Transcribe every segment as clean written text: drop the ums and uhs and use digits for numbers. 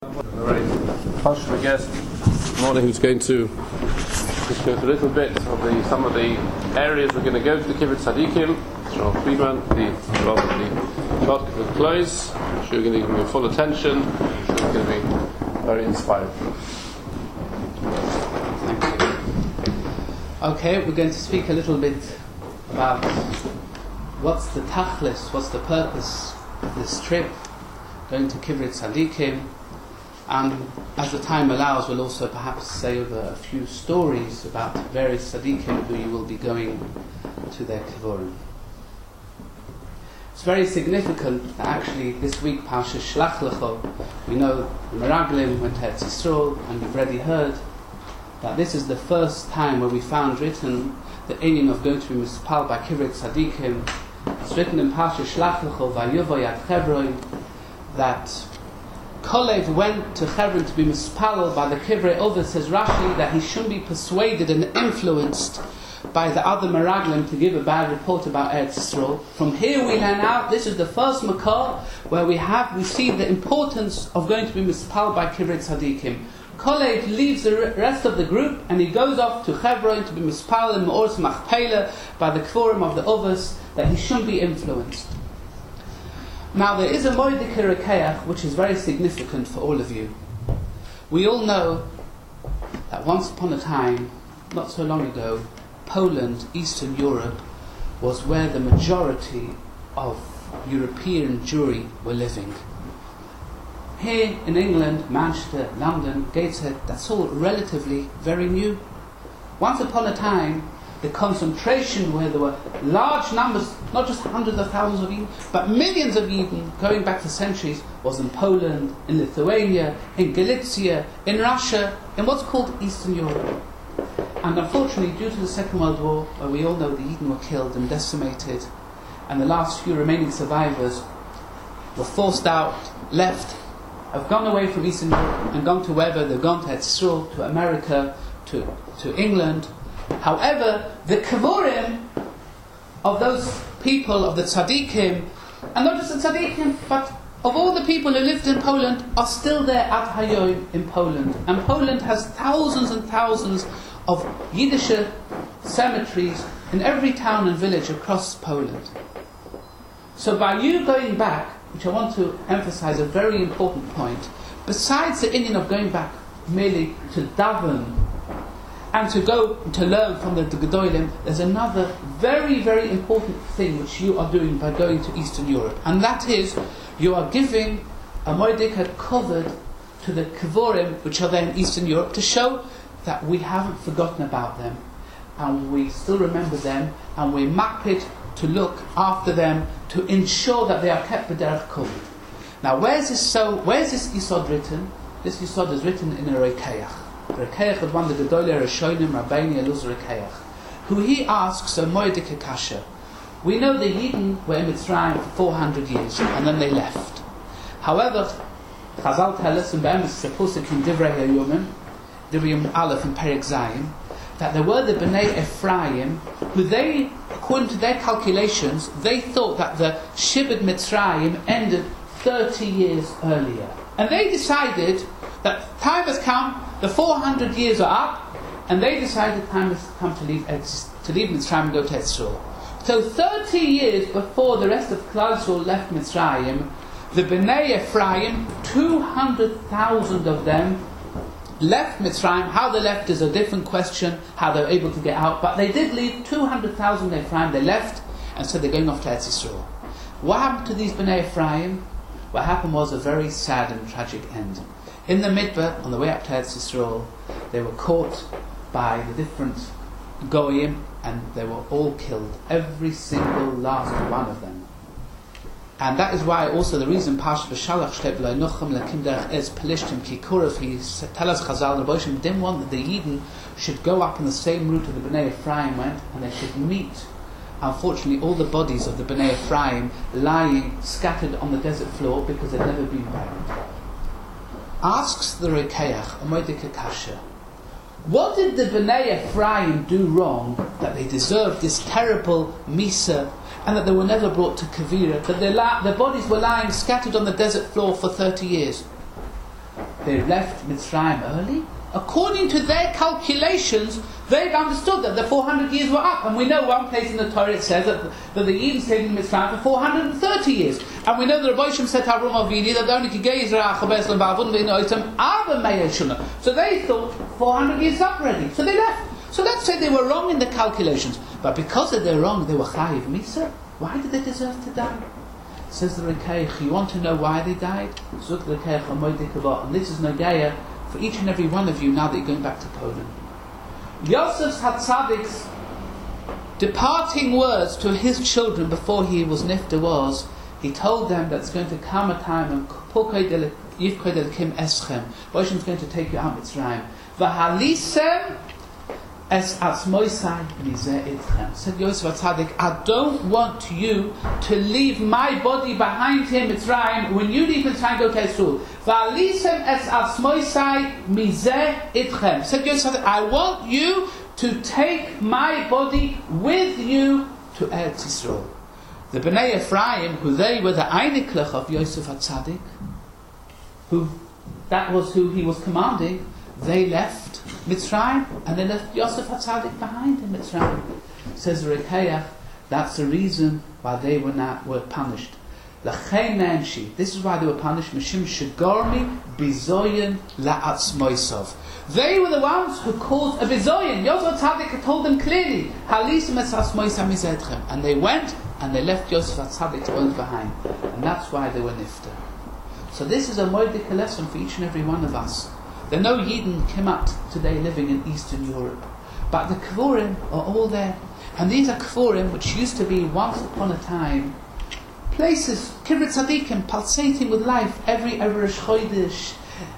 Very posh guest morning who's going to just go through a little bit of some of the areas we're going to go to the Kibbutz Tzadikim. Charles Friedman, the short will close. I'm sure you're going to give me full attention. I'm sure it's going to be very inspiring. Okay, we're going to speak a little bit about what's the tachlis, what's the purpose of this trip, going to Kibbutz Tzadikim, and as the time allows we'll also perhaps say over a few stories about various Tzadikim who you will be going to their Kivurim. It's very significant that actually this week Parsha Shlach Lecho, we know the Meraglim went to Eretz Yisrael, and we've already heard that this is the first time where we found written the inyan of going to be mispal by Kibbutz Tzadikim. It's written in Parsha Shlach Lecho Vayuvo Yad Chevron that Kolev went to Hebron to be mispalel by the Kivrei Ovid. Says Rashi that he shouldn't be persuaded and influenced by the other Meraglim to give a bad report about Eretz Yisrael. From here we learn out, this is the first Makar where we see the importance of going to be mispalel by Kivrei Tzadikim. Kolev leaves the rest of the group and he goes off to Hebron to be mispalel in Me'oras Machpelah by the Kvorim of the Ovis, that he shouldn't be influenced. Now there is a Moedik Rekeach which is very significant for all of you. We all know that once upon a time, not so long ago, Poland, Eastern Europe, was where the majority of European Jewry were living. Here in England, Manchester, London, Gateshead, that's all relatively very new. Once upon a time, the concentration where there were large numbers, not just hundreds of thousands of Eden, but millions of Eden, going back for centuries, was in Poland, in Lithuania, in Galicia, in Russia, in what's called Eastern Europe. And unfortunately, due to the Second World War, where we all know the Eden were killed and decimated, and the last few remaining survivors were forced out, left, have gone away from Eastern Europe and gone to wherever they've gone, to Israel, to America, to England. However, the Kivurim of those people, of the Tzadikim, and not just the Tzadikim, but of all the people who lived in Poland, are still there at Hayom in Poland. And Poland has thousands and thousands of Yiddish cemeteries in every town and village across Poland. So by you going back, which I want to emphasize a very important point, besides the inyan of going back merely to daven and to go to learn from the Gedolim, there's another very, very important thing which you are doing by going to Eastern Europe. And that is, you are giving a Moedik covered to the Kivurim which are there in Eastern Europe, to show that we haven't forgotten about them, and we still remember them, and we're makpid to look after them, to ensure that they are kept b'derech kol. Now where's this Yisod written? This Yisod is written in a Rekeach. Rekeach is one of the Gedolei Rishonim, Rabbeinu Eluz Rekeach, who he asks a Moedik Kasha. We know the Yidden were in Mitzrayim for 400 years, and then they left. However, Chazal tell us in Be'emes Sepusik in Divrei HaYomim, Divrei Yom Aleph in Perek Zayim, that there were the Bnei Ephraim, who they, according to their calculations, they thought that the Shibud Mitzrayim ended 30 years earlier. And they decided that time has come, the 400 years are up, and they decided time has come to leave Mitzrayim and go to Etzrol. So 30 years before the rest of Klal Yisrael left Mitzrayim, the Bnei Ephraim, 200,000 of them, left Mitzrayim. How they left is a different question, how they were able to get out, but they did leave 200,000 Ephraim. They left, and so they're going off to Eretz Yisrael. What happened to these Bnei Ephraim? What happened was a very sad and tragic end. In the Midbar, on the way up to Eretz Yisrael, they were caught by the different Goyim, and they were all killed, every single last one of them. And that is why also the reason Parshat V'Shalach Shleit V'lo Nochem Lakim Derech Ez Pelishtim Ki Kurev, he tells us Chazal, the Boshim didn't want that the Yidden should go up in the same route that the Bnei Ephraim went, and they should meet, unfortunately, all the bodies of the Bnei Ephraim lying scattered on the desert floor because they'd never been buried. Asks the Rekeach, a Moedik Kasha, what did the Bnei Ephraim do wrong that they deserved this terrible Misa, and that they were never brought to Kavira, that their bodies were lying scattered on the desert floor for 30 years? they left Mitzrayim early? According to their calculations, they've understood that the 400 years were up. And we know one place in the Torah it says that the Eden stayed in Mitzrayim for 430 years. And we know that Rabbi Shem said to Avram Avinu that only so they thought 400 years up already. So they left. So let's say they were wrong in the calculations. But because they were wrong, they were Chayiv Misa. Why did they deserve to die? Says the Rekeich, you want to know why they died? Zuk the Rekeich, and this is Nogaya for each and every one of you now that you're going back to Poland. Yosef's Hatzadik's departing words to his children before he was nifta was, he told them that it's going to come a time when Yifkod Elokim Eschem, Moshe's going to take you out Mitzrayim. V'halisem es atzmoisai mizeh itchem. Said Yosef Hatzadik, I don't want you to leave my body behind him Mitzrayim. When you leave Mitzrayim, go to Yisrael. V'halisem es atzmoisai mizeh itchem. Said Yosef Hatzadik, I want you to take my body with you to Eretz Yisrael. The Bnei Ephraim, who they were the Einiklech of Yosef Hatzadik, that was who he was commanding, they left Mitzrayim and they left Yosef Hatzadik behind in Mitzrayim. Says Rekeach, that's the reason why they were punished. This is why they were punished. Mishim Shegormi Bizoyin La'atzmoisov. They were the ones who caused a bizoyin. Yosef Hatzadik told them clearly, and they went and they left Yosef Hatzadik's bones behind, and that's why they were nifta. So this is a moedic lesson for each and every one of us. There are no Yidden Kimat today living in Eastern Europe, but the Kvurim are all there, and these are Kvurim which used to be once upon a time places, Kibbutz Tzadikim, pulsating with life every Rosh Chodesh,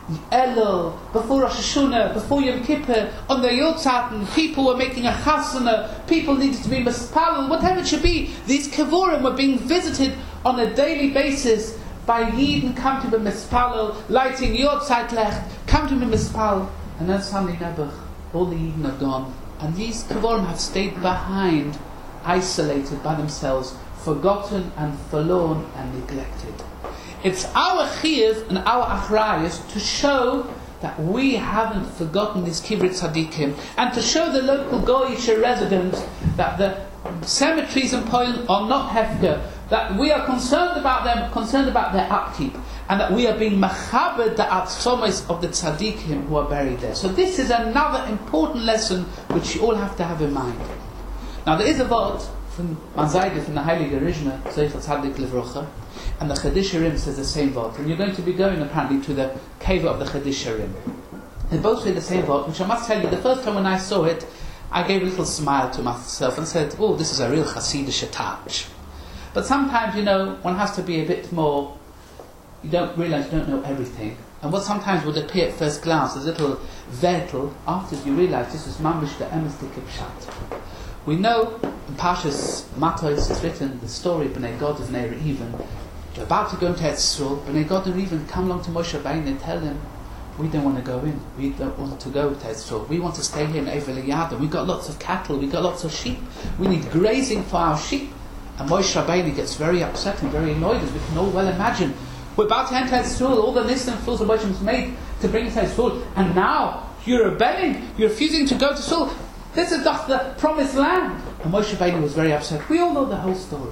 Elul, before Rosh Hashanah, before Yom Kippur, on the Yotzaten, people were making a chasana, people needed to be mispalel, whatever it should be. These Kevurim were being visited on a daily basis by Yidden, come to be mispalel, lighting Yotzeitlech, come to be mispalel, and then suddenly Nebuch, all the Yidden are gone, and these Kevurim have stayed behind, isolated by themselves, forgotten and forlorn and neglected. It's our chiyuv and our achrayus to show that we haven't forgotten these kibbutz tzadikim, and to show the local goyish residents that the cemeteries in Poland are not hefker, that we are concerned about them, concerned about their upkeep, and that we are being machabed the atzomos of the tzadikim who are buried there. So this is another important lesson which you all have to have in mind. Now there is a vote from Manzayde, from the Heilige Rishna, Zeichat Tzadik Livrocha, and the Chedisharim says the same vote. And you're going to be going apparently to the cave of the Chedisharim. They both say the same vote, which I must tell you, the first time when I saw it, I gave a little smile to myself and said, oh, this is a real Hasidic touch. But sometimes, one has to be a bit more, you don't realise you don't know everything. And what sometimes would appear at first glance as a little vetel, after you realise this is mamish the emes de kipshat. We know in Parshas Matos it's written the story of Bnei Gad of Bnei Reuven. They're about to go into Eretz Yisrael. Bnei Gad of Reuven come along to Moshe Rabbeinu and tell him, we don't want to go in. We don't want to go to Eretz Yisrael. We want to stay here in Evel Yada. We've got lots of cattle. We've got lots of sheep. We need grazing for our sheep. And Moshe Rabbeinu gets very upset and very annoyed, as we can all well imagine. We're about to enter Eretz Yisrael. All the lists and fools of Moshe was made to bring us to Eretz Yisrael. And now you're rebelling. You're refusing to go to Yisrael. This is just the promised land. And Moshe Rabbeinu was very upset. We all know the whole story.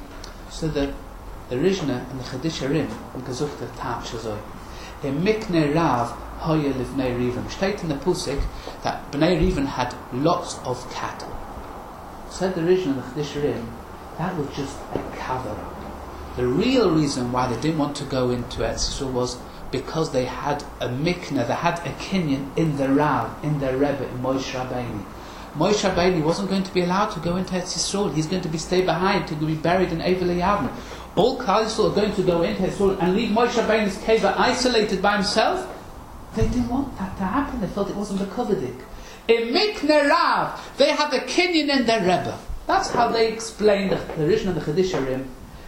So the Rishna and the Chedisharim and Gezucht the Tav Shazoi. In Mikne Rav Hoye Livnei Reuven. Steht in the Pusik that Bnei Reuven had lots of cattle. Said the Rishna and the Chedisharim, that was just a cover. The real reason why they didn't want to go into Eretz Yisrael was because they had a Mikne, they had a Kinyan in the Rav, in their Rebbe, in Moshe Rabbeinu. Moshe Rabbeinu wasn't going to be allowed to go into Eretz Yisrael. He's going to be stay behind, to be buried in Evel Yavne. All Klal Yisrael are going to go into Eretz Yisrael and leave Moshe Rabbeinu's cave isolated by himself. They didn't want that to happen. They felt it wasn't a kovedik. In Mikne Rav, they had the Kinyan in their Rebbe. That's how they explained the Rishna and the Chedisharim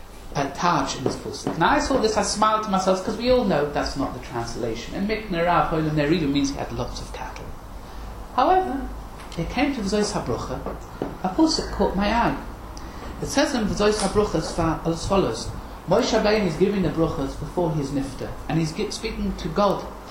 at Taj in this Pusik. Now I saw this, I smiled to myself because we all know that's not the translation. In Mikne Rav, Hoyle Neriva means he had lots of cattle. However, it came to V'zois HaBrucha, a Pusik caught my eye. It says in V'zois HaBrucha as follows: Moshe Rabbeinu is giving the bruchas before his nifta, and he's speaking to God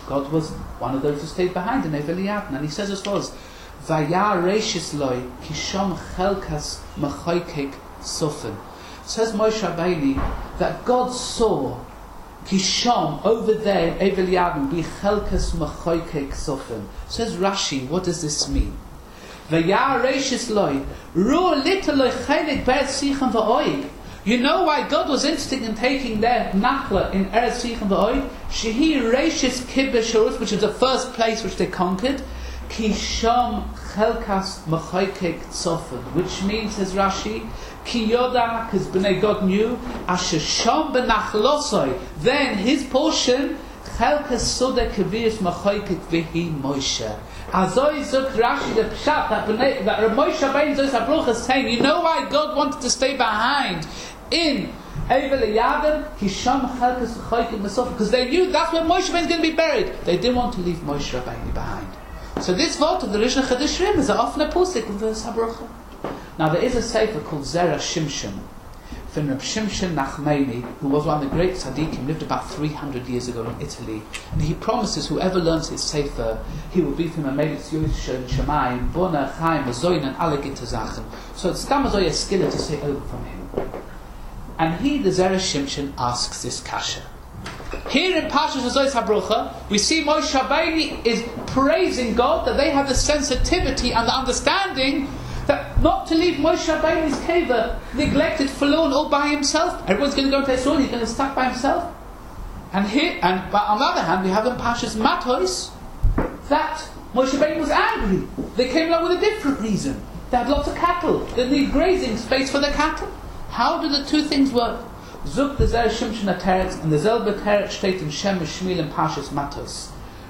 God was one of those who stayed behind in Evel Yavin. And he says as follows, Vaya reishis loy kisham chelkas mechoykek sofen. Says Moshe Rabbeinu that God saw kisham over there in Evel Yavin be chelkas mechoykek sofen. Says Rashi, what does this mean? Vaya reishis loy ru little loy chelik be'er sicham va'oig. You know why God was interested in taking their nachla in Eretz Sichon v'Oid? Shehi reishis kibbutz shorut, which is the first place which they conquered. Kisham chelkas mechoykek tzofen, which means, says Rashi, ki yoda, because Bnei God knew, asher sham benachlosoi, then his portion, chelkas soda kaviris mechoykek v'hi Moshe. Azoi zuk Rashi, the pshat that Moshe Rabbeinu Zos HaBruch is saying, you know why God wanted to stay behind in Evel Yavin, Kisham chelkas mechoykek mesofen, because they knew that's where Moshe Rabbeinu is going to be buried. They didn't want to leave Moshe Rabbeinu behind. So this vote of the Rishon Chadashrim is often a pusik in the Sabrocha. Now there is a sefer called Zera Shimshon from Reb Shimshon Nachmani, who was one of the great tzaddikim, lived about 300 years ago in Italy, and he promises whoever learns his sefer, he will be from a Melitz Yosher Shemayim, Bona Chaim, Zoin, and alle Gitte Sachen. So it's Gamazoy a skiller to say over from him. And he, the Zera Shimshon, asks this kasha. Here in Parshas Zos HaBrucha, we see Moshe Rabbeinu is praising God that they have the sensitivity and the understanding that not to leave Moshe Rabbeinu's kever neglected, forlorn, all by himself. Everyone's going to go to Yisrael, he's going to stuck by himself. And but on the other hand, we have in Parshas Matos that Moshe Rabbeinu was angry. They came along with a different reason. They had lots of cattle. They need grazing space for their cattle. How do the two things work? Zuk the Zera Shimshon Teretz, and the Zelbe Teretz steht in Shem Shmuel and Parshas Matos.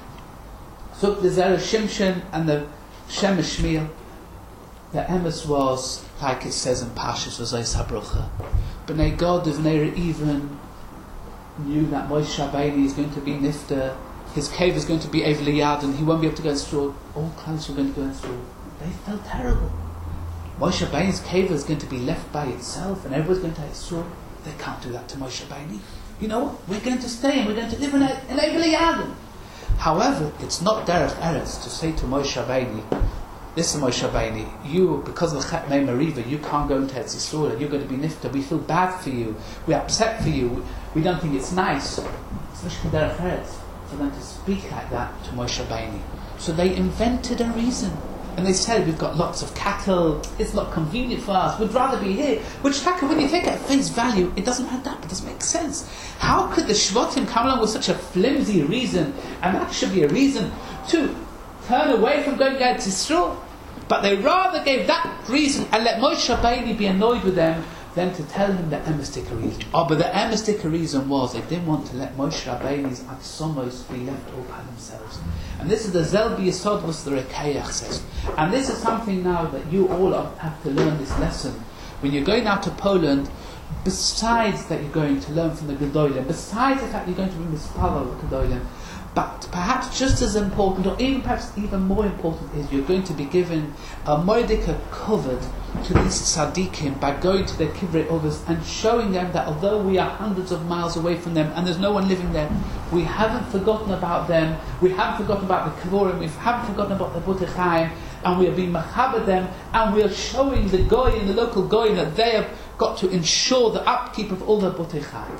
Zuk the Zera Shimshon and the Shem Shmuel. The emes was, like it says in Parshas Zos HaBrucha, Bnei God of Neir even knew that Moshe Rabbeinu is going to be nifter, his cave is going to be Evel Yavin, he won't be able to go in straw, all clans are going to go in straw. They felt terrible. Moshe Rabbeinu's cave is going to be left by itself and everyone's going to have straw. They can't do that to Moshe Rabbeinu. You know what? We're going to stay and we're going to live in Evel Yavin. However, it's not derech eretz to say to Moshe Rabbeinu, listen Moshe Rabbeinu, you, because of the Chet Mei Meriva, you can't go into Eretz Yisrael and you're going to be nifta. We feel bad for you. We're upset for you. We don't think it's nice. It's not derech eretz for them to speak like that to Moshe Rabbeinu. So they invented a reason. And they said, we've got lots of cattle, it's not convenient for us, we'd rather be here. Which, when you take it at face value, it doesn't add up, it doesn't make sense. How could the Shvatim come along with such a flimsy reason, and that should be a reason to turn away from going to Yisrael? But they rather gave that reason and let Moshe Rabbeinu be annoyed with them than to tell him the emistic reason. But the emistic reason was they didn't want to let Moshe Rabbeinu's atzomos be left all by themselves. And this is the Zelbi Yisod, what the Rekayach says. And this is something now that you all have to learn this lesson. When you're going out to Poland, besides that you're going to learn from the Gedolim, besides the fact you're going to be mispalo with Gedolim, but perhaps just as important, or perhaps even more important, is you're going to be given a moedika covered to these tzaddikim by going to their kivrei others and showing them that although we are hundreds of miles away from them and there's no one living there, we haven't forgotten about them, we haven't forgotten about the kavorim, we haven't forgotten about the Butei Chaim, and we are being machaber them, and we are showing the goy and the local goy that they have got to ensure the upkeep of all the Butei Chaim.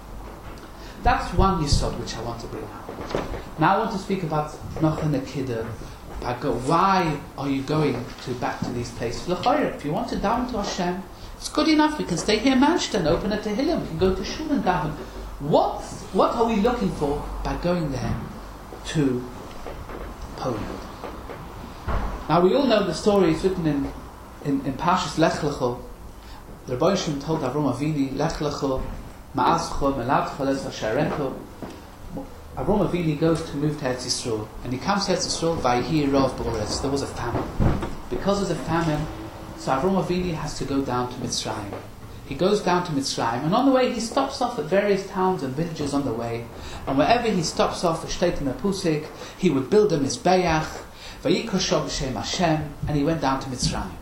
That's one yisod which I want to bring out. Now I want to speak about Nocha Nekida. Why are you going back to these places? If you want to daven to Hashem, it's good enough. We can stay here in Manchester, open a Tehillim. We can go to Shul and daven. What are we looking for by going there to Poland? Now we all know the story. It's written in Parshas Lech Lecho. The Rebbeinu Shem told Avram Avinu, Lech Lecho, Ma'azcho, Meladcho, Les Hasharecho. Avram Avinu goes to move to Eretz Yisrael, and he comes to Eretz Yisrael by Rav B'Oretz. There was a famine. Because there's a famine, so Avram Avinu has to go down to Mitzrayim. He goes down to Mitzrayim, and on the way he stops off at various towns and villages on the way. And wherever he stops off, steht in the Pusik, he would build a Mizbeach, Vayikosho b'Shem Hashem, and he went down to Mitzrayim.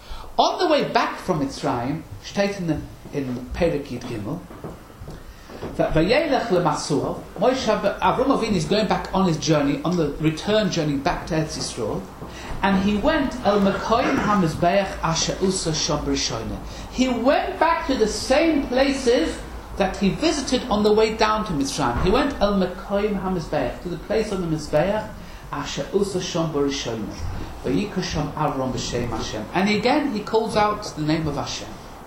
On the way back from Mitzrayim, steht in Perek Yud Gimel, Vayelech leMasuah. Avram Avinu is going back on his journey, on the return journey back to Eretz Yisrael, and he went El Mekoyim HaMizbeach Asher Usa Shom B'Rishoyneh. He went back to the same places that he visited on the way down to Mitzrayim. He went El Mekoyim HaMizbeach, to the place of the Mizbeach Asher Usa Shom B'Rishoyneh. Vayikra Shom Avram B'Shem Hashem. And again he calls out the name of Hashem.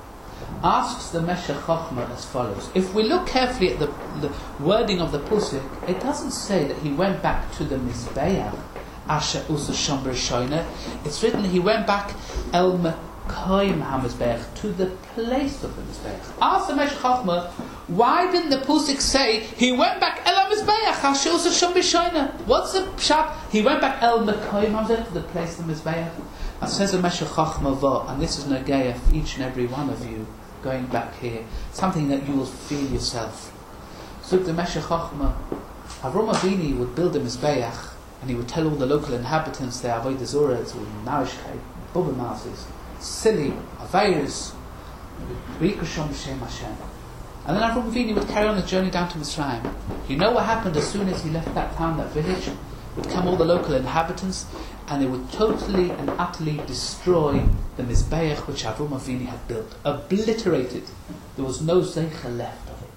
Asks the Meshech Chochmah as follows. If we look carefully at the wording of the Pusik, it doesn't say that he went back to the Mizbeach Asher Usa Shom B'Rishoyneh. It's written he went back El Mekoyim HaMizbeach, to the place of the Mizbeach. Ask the Meshech Chochmah, why didn't the Pusik say he went back El Mizbeach Asher Usa Shom B'Rishoyneh? What's the pshat? He went back El Mekoyim HaMizbeach, to the place of the Mizbeach. And says the Meshech Chochmah, and this is Nageya for each and every one of you going back here, something that you will feel yourself. So the Meshech Chochmah, Avram Avinu would build a Mizbeach, and he would tell all the local inhabitants there, Avodah Zorah, to Narishkeit, Bubba Mazis, Silly, Aveirus, Rikushom B'Shem Hashem. And then Avram Avinu would carry on the journey down to Mitzrayim. You know what happened as soon as he left that town, that village? Would come all the local inhabitants, and they would totally and utterly destroy the Mizbeach which Avram Avinu had built. Obliterated. There was no zeicha left of it.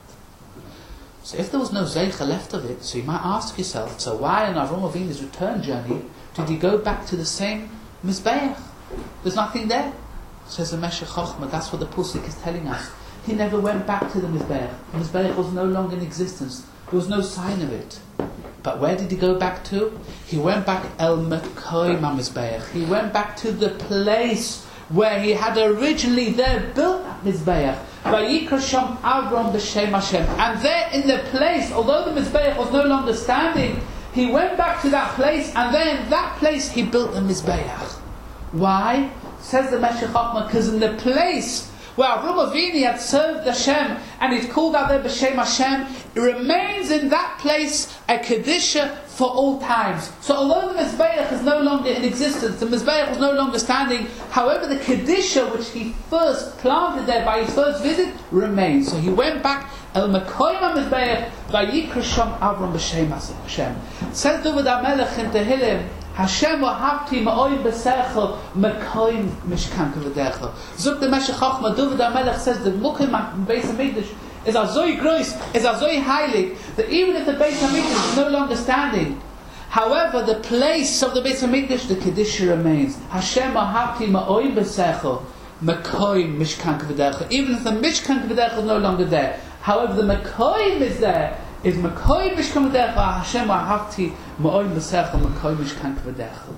So if there was no zeicha left of it, so you might ask yourself, so why on Avram Avinu's return journey did he go back to the same Mizbeach? There's nothing there. Says the Meshech Chochmah, that's what the Pusik is telling us. He never went back to the Mizbeach. The Mizbeach was no longer in existence. There was no sign of it. But where did he go back to? He went back El Mekoyim HaMizbeach. He went back to the place where he had originally there built that Mizbeach. Vayikra Shom Avram B'Shem Hashem. And there in the place, although the Mizbeach was no longer standing, he went back to that place, and then in that place he built the Mizbeach. Why? Says the Meshech Chochmah, because in the place where Avram Avinu had served Hashem and he'd called out there B'Shem Hashem, it remains in that place a Kedusha for all times. So although the Mizbeach is no longer in existence, the Mizbeach was no longer standing, however the Kedusha which he first planted there by his first visit remains. So he went back El Mekoyim HaMizbeach Vayikra Shom Avram B'Shem Hashem. Says David HaMelech in Tehillim, Hashem wahavti ma'oy b'sechel mekoyim mishkan k'v'decha. Zuk the Meshech Chochmah, David HaMelech says the Mukim Beis HaMikdash is azoi gross, is azoi heilig, that even if the Beis HaMikdash is no longer standing, however the place of the Beis HaMikdash, the Kedusha remains. Hashem wahavti ma'oy b'sechel mekoyim mishkan k'v'decha. Even if the mishkan k'v'decha is no longer there, however the mekoyim is there, is Mekoyim Mishkan K'v'decha Hashem Ahavti Ma'oy B'Secha Mekoyim Mishkan K'v'decha.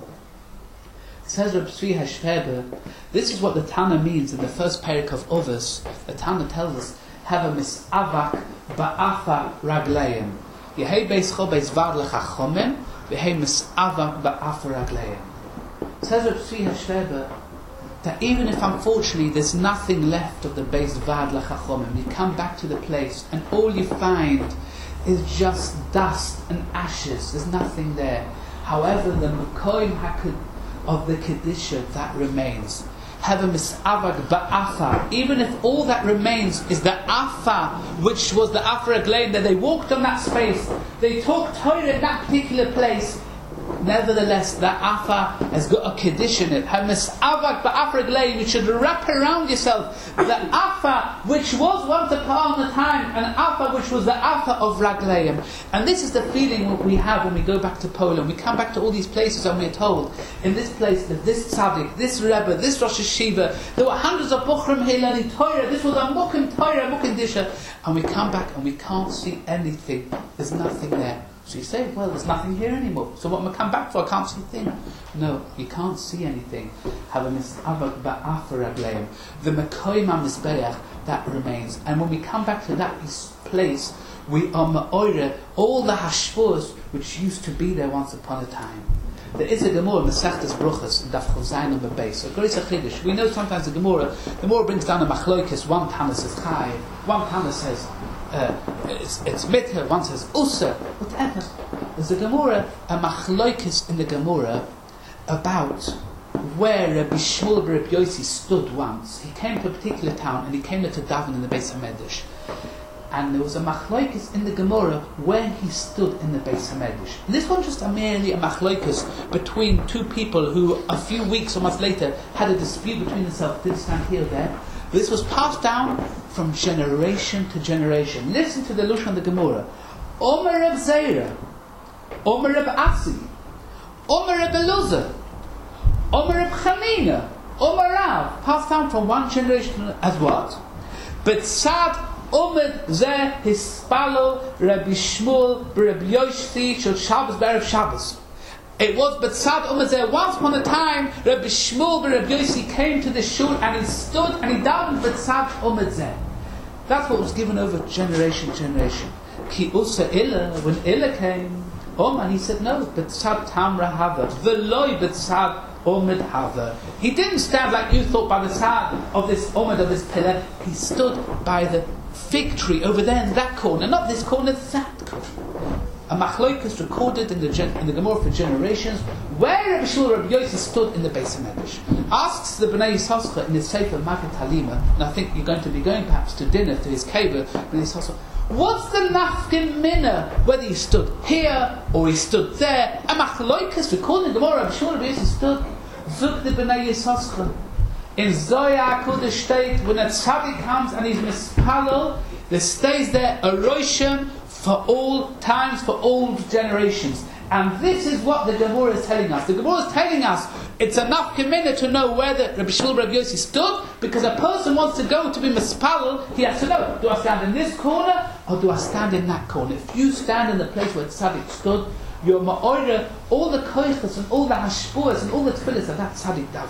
Says Reb Tzvi Hashveber, this is what the Tana means in the first parak of Ovos. The Tana tells us, have a misavak ba'afa ragleim. Yehei beischo beis vad lechachomim, v'hei misavak ba'afa ragleim. Says Reb Tzvi Hashveber, that even if unfortunately there's nothing left of the Beis Vad Lachachomim, you come back to the place and all you find is just dust and ashes. There's nothing there. However, the Mekoyim Hakad of the Kedusha, that remains. Have a misavak ba'afa. Even if all that remains is the afa, which was the afa aglein, that they walked on that space, they talked Torah in that particular place. Nevertheless, the afa has got a kedusha in it. Misavak ba'afa aglein. You should wrap around yourself the afa which was once upon a time an afa which was the afa of ragleim. And this is the feeling we have when we go back to Poland. We come back to all these places and we're told, in this place, that this tzaddik, this rebbe, this Rosh Hashiva, there were hundreds of buchrim here learning Torah. This was a mukim Torah, mukim disha. And we come back and we can't see anything. There's nothing there. So you say, well, there's nothing here anymore. So what am I come back for? I can't see a thing. No, you can't see anything. Have a misavak ba'afa ragleim. The Mekoyim HaMizbeach, that remains. And when we come back to that place, we are ma'oire all the hashvos which used to be there once upon a time. There is a Gemara, Masechtas Bruchos, in Daf Chav Zayin on the base. So Goris HaChidush. We know sometimes the Gemara brings down a machloikis. One Tana says Chai, one Tana says it's mitah, one says usa, whatever. There's a Gemara, a machloikis in the Gemara about where Rabbi Shmuel Rabbi Yossi stood once. He came to a particular town and he came there to daven in the Beis HaMedrash. And there was a machlokes in the Gemara where he stood in the Beis HaMedrash. And this wasn't just merely a machlokes between two people who a few weeks or months later had a dispute between themselves, did stand here or there. This was passed down from generation to generation. Listen to the Lushon of the Gemara. Omer Reb Zera, Omer Reb Asi, Omer Reb Eluzah, Omer Reb Chanina, Omer Rav, passed down from one generation as what? Betzad Omer Zeh Hispalo Rabbi Shmuel Rabbi Yoshti Shel Shabbos Be'erev Shabbos. It was Betzad Omer Zeh. Once upon a time, Rabbi Shmuel Rabbi Yoshti came to the shul and he stood and he davened Betzad Omer Zeh. That's what was given over generation to generation. Ki Usa Illa, when Illa came, and he said no, Betzad Tamra Hava, Veloy Betzad Omid Hava. He didn't stand like you thought by the side of this Omid, of this pillar. He stood by the fig tree over there in that corner, not this corner, that corner. A machloikus recorded in the Gemara for generations, where Rabbi Shmuel Rabbi Yossi stood in the Beis HaMedrash. Asks the Bnei Yisachar in his Sefer Maggid Halima, and I think you're going to be going perhaps to dinner to his kever, Bnei Yisachar. What's the nafkin minna whether he stood here or he stood there? A machloikus recorded in the Gemara, Rabbi Shmuel Rabbi Yossi stood. Zuk the Bnei Yisachar. In Zoya Kodesh state, when a tzaddik comes and he's mispalel, there stays there a roshim for all times, for all generations. And this is what the Gemara is telling us. The Gemara is telling us it's enough minute to know where the Rabbi Shmuel Rabbi Yossi stood, because a person wants to go to be mispalel, he has to know, do I stand in this corner or do I stand in that corner? If you stand in the place where the tzaddik stood, you're ma'orah all the koichas and all the hashpuas and all the tefillahs of that tzaddik daven.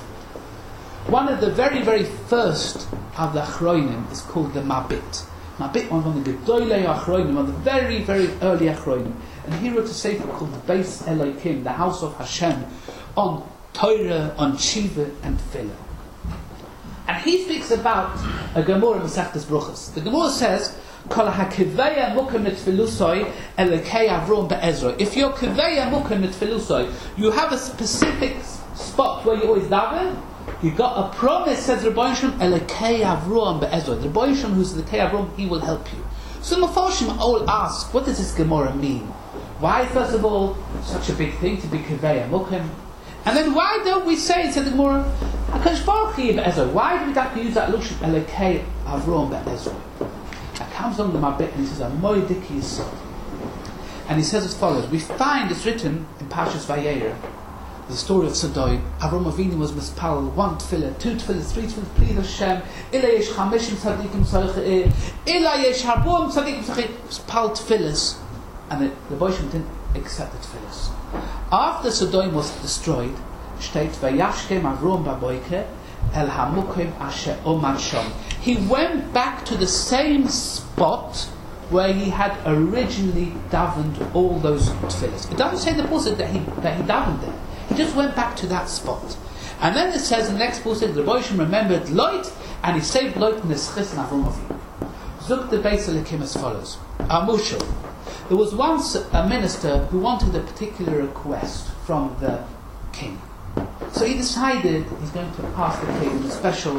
One of the very, very first of the Achronim is called the Mabit. Mabit, one of the Gedolei Achronim, one of the very, very early Achronim. And he wrote a sefer called the Beis Elokim, the House of Hashem, on Torah, on Shiva and Tefillah. And he speaks about a Gemara in Masechtas Bruchos. The Gemara says, Kol hakiveya mukem mitfilusoi elekei Avrom be'ezroi. If you're kiveya mukem mitfilusoi, you have a specific spot where you always daven. You got a promise, says Rabbi Yisham, Elekei Avrom be'ezroi. Rabbi Yisham, who's the Kei Avrom, he will help you. So Mefarshim all ask, what does this Gemara mean? Why, first of all, such a big thing to be kiveya mukem? And then why don't we say, said the Gemara, Hakadosh Baruch Hu be'ezroi? Why do we have to use that lushon Elekei Avrom be'ezroi? Comes on the Mabit and he says, Amoidik Yisod. And he says as follows. We find it's written in Parshas Vayera, the story of Sodom. Avram Avinu was mispal, 1 tefillah, 2 tefillah, 3 tefillah, please Hashem. Ila yesh chamishim tzadikim tzadikim, ila yesh harbuim tzadikim tzadikim, mispal tefillahs. And the Boishim didn't accept the tefillahs. After Sodom was destroyed, steht Vayashkem Avram baboike el hamukim asher omad shom. He went back to the same spot where he had originally davened all those tefillahs. It doesn't say in the pasuk that he davened there. He just went back to that spot. And then it says in the next pasuk, the Boishim remembered Lot, and he saved Lot in the schis and Avram Avinu. Zuk the Beis Elokim as follows. Amushal. There was once a minister who wanted a particular request from the king. So he decided he's going to ask the king in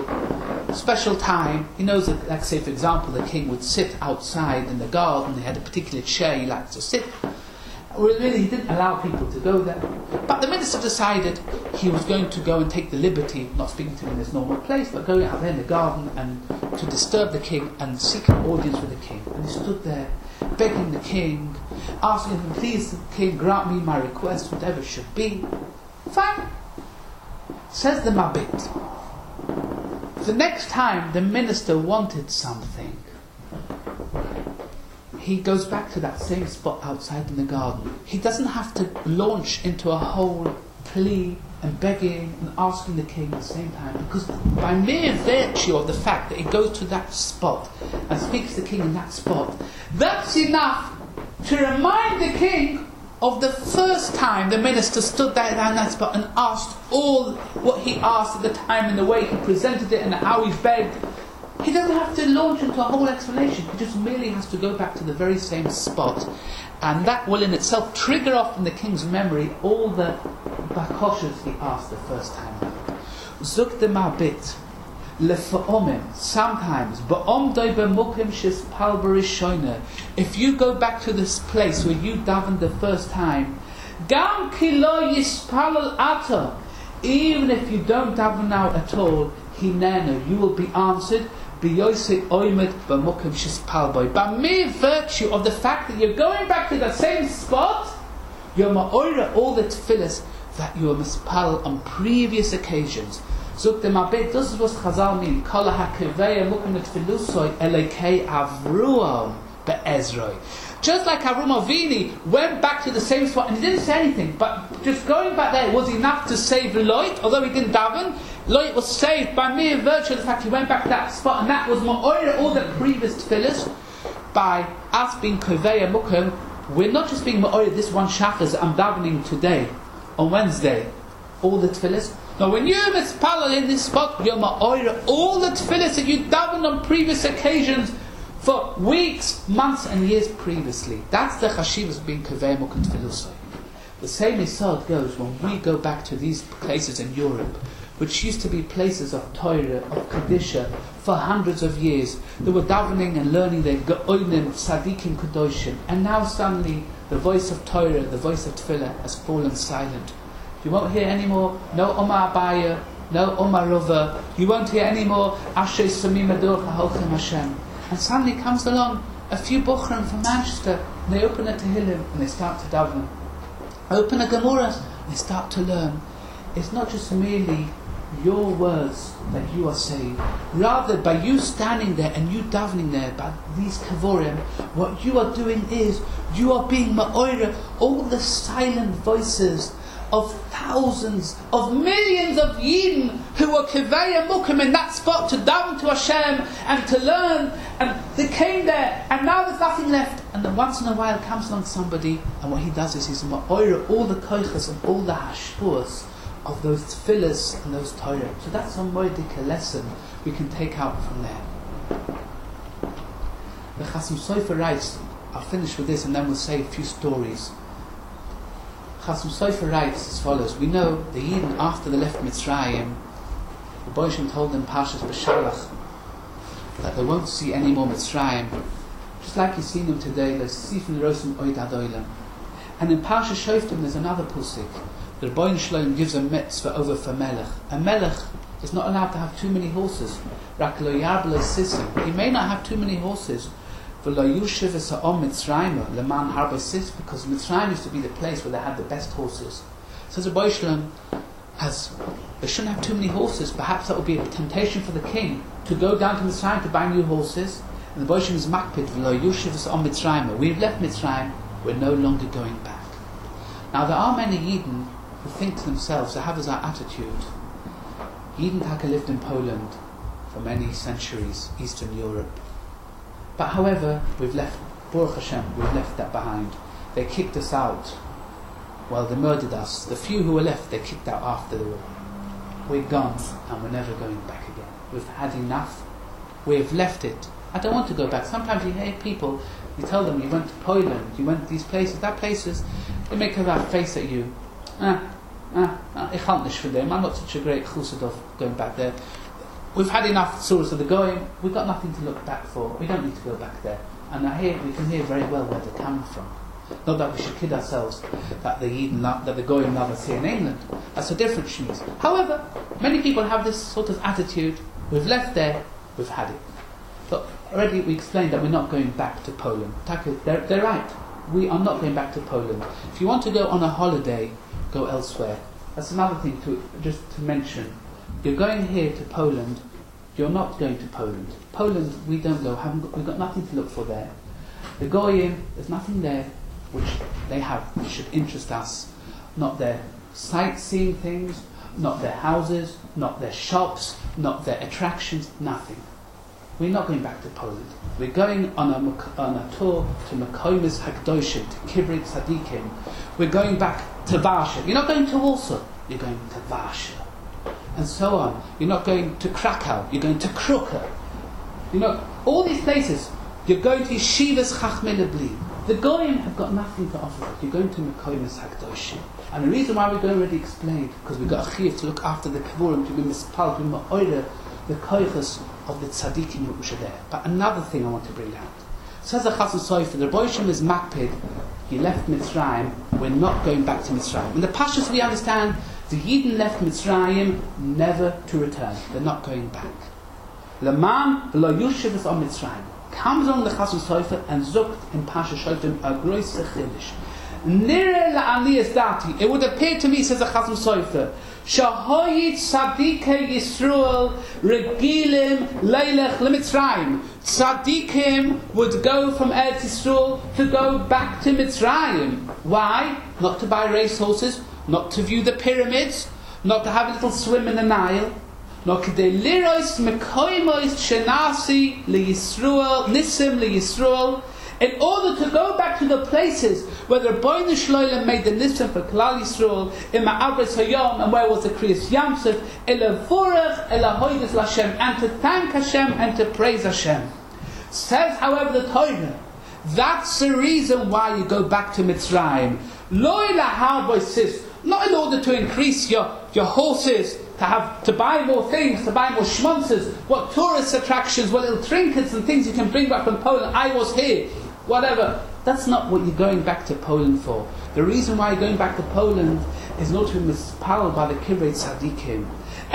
a special time. He knows that, like say for example, the king would sit outside in the garden. He had a particular chair he liked to sit. Really, he didn't allow people to go there. But the minister decided he was going to go and take the liberty, not speaking to him in his normal place, but going out there in the garden and to disturb the king and seek an audience with the king. And he stood there begging the king, asking him, please, king, grant me my request, whatever it should be. Fine. Says the Mabit. The next time the minister wanted something, he goes back to that same spot outside in the garden. He doesn't have to launch into a whole plea and begging and asking the king at the same time, because by mere virtue of the fact that he goes to that spot and speaks to the king in that spot, that's enough to remind the king of the first time the minister stood there down that spot and asked all what he asked at the time and the way he presented it and how he begged. He doesn't have to launch into a whole explanation. He just merely has to go back to the very same spot. And that will in itself trigger off in the king's memory all the bakoshas he asked the first time. Zuk de Mabit. sometimes, if you go back to this place where you davened the first time, even if you don't daven now at all, you will be answered by mere virtue of the fact that you're going back to the same spot. You're ma'oira all the tefillas that you were mispal on previous occasions. Zuk dem abed, this is what Chazal mean. Kol ha'kevei mukim netfilusoi elekei avruam be'ezroi. Just like Avram Avinu went back to the same spot and he didn't say anything, but just going back there was enough to save Lot, although he didn't daven. Lot was saved by mere virtue of the fact he went back to that spot, and that was ma'oira all the previous tefillas. By us being kevei mukim, we're not just being ma'oira this one shachas that I'm davening today, on Wednesday, all the tefillas. Now when you're mispalal in this spot, you're ma'oira all the tefillas that you davened on previous occasions for weeks, months and years previously. That's the chashivas of being kevei mukim tefillusay. The same isod goes when we go back to these places in Europe, which used to be places of Torah, of Kedusha, for hundreds of years. They were davening and learning their Ge'onim, Tzadikim, Kedoshim, and now suddenly the voice of Torah, the voice of Tefillah has fallen silent. You won't hear anymore, no Omar Abaya, no Omar Rova. You won't hear anymore, Asher Samim Ador Chaholchem Hashem. And suddenly comes along a few Bukhrim from Manchester, and they open a Tehillim and they start to daven. Open a Gemara and they start to learn. It's not just merely your words that you are saying. Rather, by you standing there and you davening there, by these kavorim, what you are doing is, you are being ma'oira all the silent voices of thousands, of millions of Yidden who were kivaya mukim in that spot to daven to Hashem and to learn, and they came there, and now there's nothing left. And then once in a while comes along somebody, and what he does is he's ma'oira all the koichas and all the hashpuas of those tefillas and those Torah. So that's a moedic lesson we can take out from there. The Chasam Sofer writes, I'll finish with this and then we'll say a few stories. Chasam Sofer writes as follows: we know the Yidden after they left Mitzrayim, the Boshim told them Parshas B'Shalach that they won't see any more Mitzrayim, just like you've seen them today. They see from the Rosim Oid Adoilam. And in Parshas Shoftim there's another pusik. The Rebbeinu Shalom gives a mitzvah over for Melech. A Melech is not allowed to have too many horses. Rak lo yarbel sisim. He may not have too many horses. V'lo yushiv esa'om Mitzrayim leman harbe sis, because Mitzrayim used to be the place where they had the best horses. So the Rebbeinu Shalom they shouldn't have too many horses. Perhaps that would be a temptation for the king to go down to Mitzrayim to buy new horses. And the Rebbeinu Shalom is makpid v'lo yushiv esa'om Mitzrayim. We've left Mitzrayim. We're no longer going back. Now there are many Yidden who think to themselves, they have as our attitude, Yidden Taka lived in Poland for many centuries, Eastern Europe. But however, we've left, Baruch Hashem, we've left that behind. They kicked us out. Well, they murdered us. The few who were left, they kicked out after the war. We're gone, and we're never going back again. We've had enough. We've left it. I don't want to go back. Sometimes you hear people, you tell them you went to Poland, you went to these places, that places, they make a face at you. Ich halte nicht von dem. I'm not such a great chusad of going back there. We've had enough surahs of the goyim. We've got nothing to look back for. We don't need to go back there. And we can hear very well where they're coming from. Not that we should kid ourselves that the goyim love us here in England. That's a different shmiz. However, many people have this sort of attitude. We've left there. We've had it. But already we explained that we're not going back to Poland. They're right. We are not going back to Poland. If you want to go on a holiday, go elsewhere. That's another thing to mention. You're going here to Poland. You're not going to Poland. Poland, we don't go. We've got nothing to look for there. The Goyim, there's nothing there which they have which should interest us. Not their sightseeing things, not their houses, not their shops, not their attractions. Nothing. We're not going back to Poland. We're going on a tour to Mekomis Hakdoshim, to Kivrit Tzadikim. We're going back to Varsha. You're not going to Warsaw. You're going to Varsha. And so on. You're not going to Krakow. You're going to Kruka. All these places. You're going to Yeshivas Chachmei Lebli. The Goyim have got nothing to offer us. You're going to Mekomis Hakdoshim. And the reason why we're going to already explain, because we've got a chiyuv to look after the Kvurim, to be mispal, to be ma'oire, the koiches of the tzaddikim which are there. But another thing I want to bring out. Says the Chasam Sofer, the Rebbe Shem is makpid. He left Mitzrayim. We're not going back to Mitzrayim. In the Pashtus we understand the Yidden left Mitzrayim never to return. They're not going back. Leman lo yushivus on Mitzrayim. Comes on the Chasam Sofer and zukt in Pasha Shotim a groise chiddush. Nire la'aniyas dati. It would appear to me, says the Chasam Sofer, Shahoyit Tzadikei Yisrael Regilim Leilech LeMitzrayim. Tzadikim would go from Eretz Yisrael to go back to Mitzrayim. Why? Not to buy racehorses, not to view the pyramids, not to have a little swim in the Nile. Not kedei lirois mekoimois shenasi liyisrael nisim liyisrael. In order to go back to the places where the Rebbeinu Shloilem made the nisim for Klal Yisrael in Ma'avres Hayom, and where was the Kriyas Yamsuf, elavorech elahoides Lashem, and to thank Hashem and to praise Hashem. Says, however, the Torah, that's the reason why you go back to Mitzrayim. Lo ilahar boisis, not in order to increase your horses, to buy more things, to buy more schmonzes, what tourist attractions, what little trinkets and things you can bring back from Poland. I was here, whatever. That's not what you're going back to Poland for. The reason why you're going back to Poland is not to be mispaled by the Kivrei Tzadikim.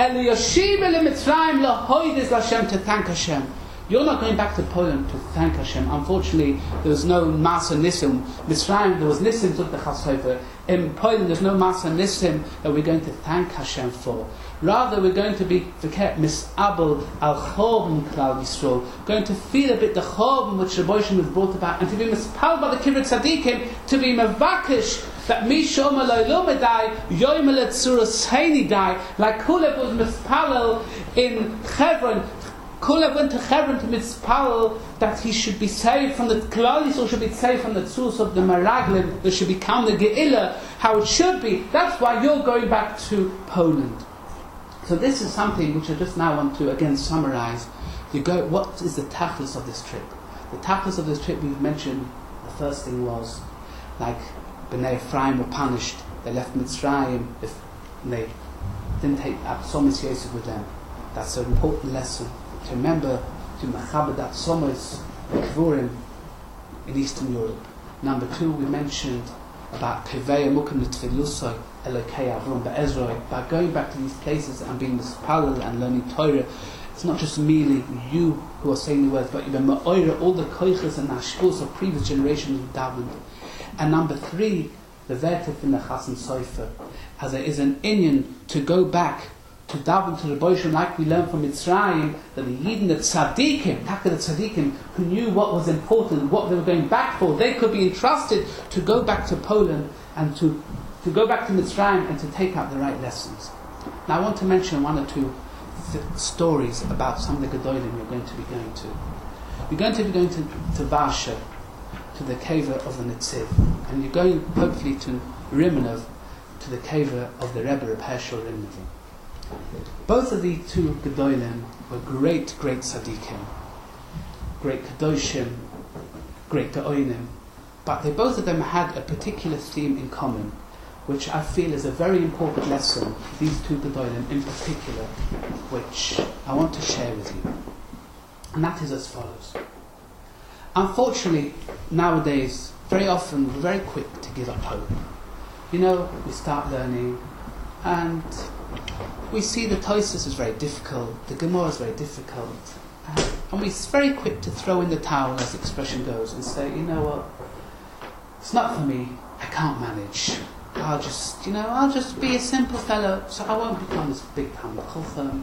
To thank Hashem. You're not going back to Poland to thank Hashem. Unfortunately, there was no Masa Nisim. Mitzrayim, there was Nisim to the Chashover. In Poland, there's no Masa Nisim that we're going to thank Hashem for. Rather, we're going to be misabel al chorben Klal Yisrael, going to feel a bit the chorben which the Rebbe Shem has brought about, and to be mispal by the Kivrei Tzadikim, to be mevakish that mishom aloylomedai yoymelet surah heini dai, like Kulev was mispalel in Hebron. Kulev went to Hebron to mispal that he should be saved from the Klal Yisrael, should be saved from the tzuz of the Meraglim, there should become the Ge'ilah, how it should be. That's why you're going back to Poland. So this is something which I just now want to again summarize. What is the tachlis of this trip? The tachlis of this trip we've mentioned, the first thing was, like Bnei Ephraim were punished, they left Mitzrayim, they didn't take Somis Yosef with them. That's an important lesson to remember, to Mechabedat Somos Kvurim in Eastern Europe. Number 2, we mentioned about Kevei Mukim L'Tfilusoi Elokei Avram Be'ezroi. By going back to these places and being mispalel and learning Torah, it's not just merely you who are saying the words, but you've been ma'oira all the koiches and nashvus of previous generations who davened. And number 3, the vertif in the Chasam Sofer, as there is an inyan to go back to daven to the Rebbe Shem, like we learned from Mitzrayim, that the Yidden, the Tzadikim, Taka the Tzadikim, who knew what was important, what they were going back for, they could be entrusted to go back to Poland and to go back to Mitzrayim and to take out the right lessons. Now I want to mention 1 or 2 stories about some of the Gedolim we're going to be going to. We're going to be going to Varsha, to the cave of the Netziv, and you're going hopefully to Rimanov, to the cave of the Rebbe Reb Hershel Rimanov. Both of the 2 Gedolim were great tzaddikim, great kadoshim, great geonim, but both of them had a particular theme in common, which I feel is a very important lesson, these 2 Gedolim in particular, which I want to share with you. And that is as follows. Unfortunately, nowadays, very often we're very quick to give up hope. We start learning, and we see the Tosfos is very difficult, the Gemara is very difficult, and we're very quick to throw in the towel, as the expression goes, and say, you know what, it's not for me, I can't manage. I'll just be a simple fellow, so I won't become this big Talmid Chacham.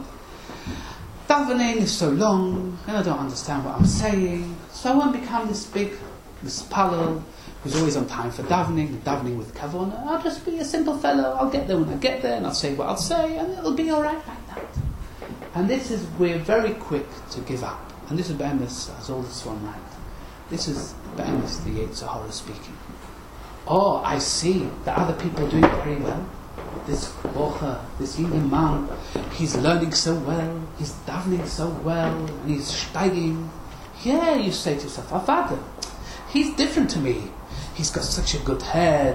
Davening is so long, and I don't understand what I'm saying, so I won't become this big mispalel who's always on time for davening, and davening with kavon. I'll just be a simple fellow, I'll get there when I get there, and I'll say what I'll say, and it'll be alright like that. And we're very quick to give up. And this is Be'emes, as all this one right. This is Be'emes, the Yetzer Hara speaking. Oh, I see that other people are doing very well. This bocher, this young man, he's learning so well, he's davening so well, and he's steiging. Yeah, you say to yourself, Father, he's different to me. He's got such a good head.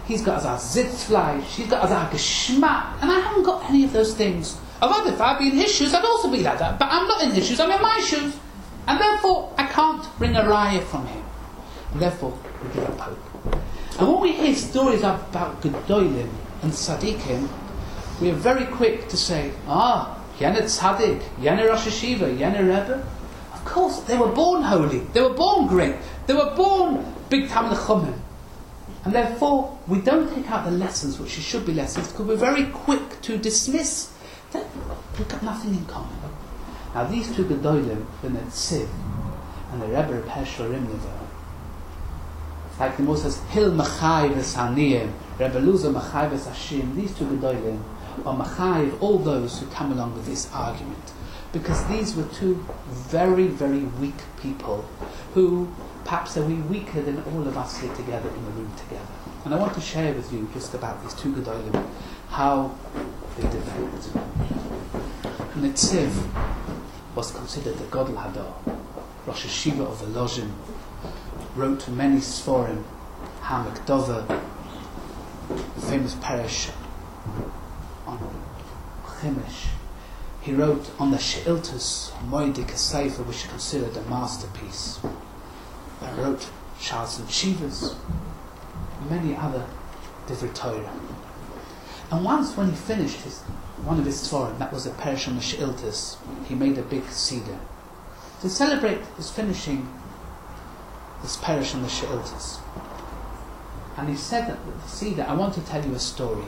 he's got as a Sitzfleisch, he's got as a Geschmack, and I haven't got any of those things. Although if I'd be in his shoes, I'd also be like that, but I'm not in his shoes, I'm in my shoes, and therefore I can't bring a raya from him. And therefore, we give a Pope. And when we hear stories about Gedolim and Tzaddikim, we are very quick to say, Yene Tzaddik, Yene Rosh Hashiva, Yene Rebbe. Of course, they were born holy, they were born great, they were born big Talmid Chacham. And therefore, we don't take out the lessons, which should be lessons, because we're very quick to dismiss that we've got nothing in common. Now, these two Gedolim, the Netziv and the Rebbe Reb Hershel Rimnever, like the Moshe says, Hil Machai v'Saniyim, Rebbe Luzer Machai v'Sashim, these two Gedolim are Machai, all those who come along with this argument. Because these were two very, very weak people who perhaps are weaker than all of us here together in the room together. And I want to share with you just about these two Gedolim, how they developed. Netziv was considered the Gadol Hador, Rosh Hashiva of Volozhin, wrote many Sforim, Hamak Dover, the famous parish on Chimish. He wrote on the She'iltus, Moedik Sefer, which is considered a masterpiece. He wrote Shals and Shivas, many other Divrei Torah. And once when he finished one of his Sforim, that was a parish on the She'iltus, he made a big Seder to celebrate his finishing this parish on the She'iltus. And he said that with the Seder, I want to tell you a story.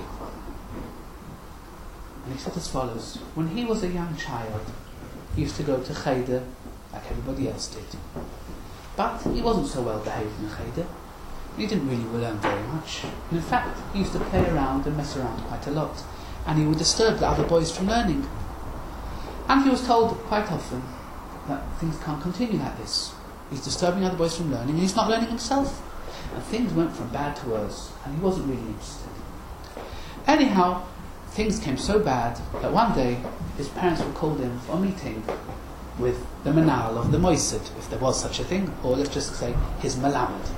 And he said as follows: when he was a young child, he used to go to Cheder like everybody else did. But he wasn't so well behaved in Cheder. He didn't really learn very much. And in fact, he used to play around and mess around quite a lot. And he would disturb the other boys from learning. And he was told quite often that things can't continue like this. He's disturbing other boys from learning and he's not learning himself. And things went from bad to worse, and he wasn't really interested. Anyhow, things came so bad that one day his parents were called in for a meeting with the Menal of the Moised, if there was such a thing, or let's just say his Melamed.